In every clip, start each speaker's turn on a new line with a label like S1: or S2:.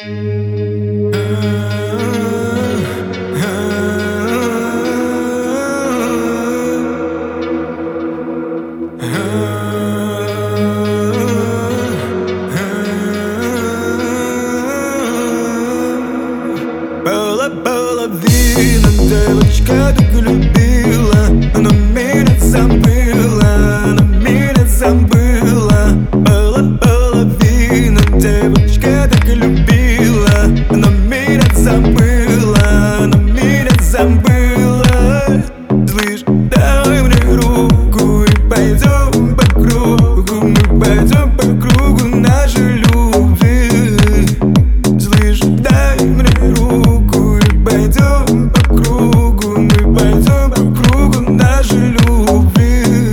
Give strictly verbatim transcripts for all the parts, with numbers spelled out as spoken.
S1: Половина девочка так любила, но меня забыла, но меня забыла. Половина девочка так любила, но меня забыла, но меня забыла. Слышь, дай мне руку и пойдем по кругу, мы пойдем по кругу нашей любви. Слышь, дай мне руку и пойдем по кругу, мы пойдем по кругу нашей любви.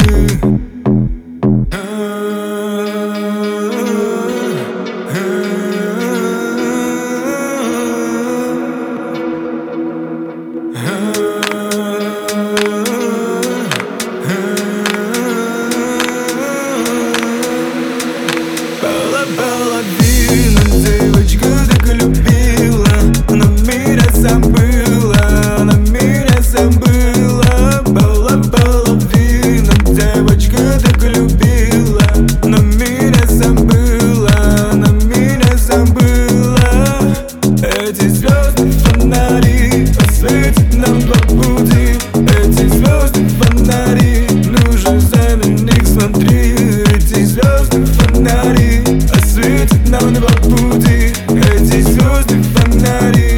S1: Половина девочка так любила, но меня забыла, но меня забыла. Половина девочка так любила, но меня забыла, но меня забыла. Эти звезды фонари осветят нам по пути, эти звезды фонари, ну же за них смотри. Эти звезды фонари осветят нам на пути, эти звезды фонари.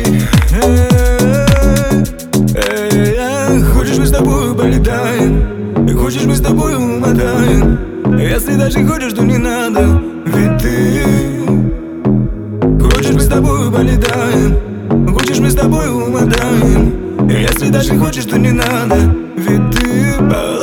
S1: Хочешь, мы с тобой полетаем, хочешь, мы с тобой умотаем. Если даже хочешь, то не надо, ведь ты. Хочешь, мы с тобой полетаем, хочешь, мы с тобой умотаем. Если даже хочешь, то не надо, ведь ты.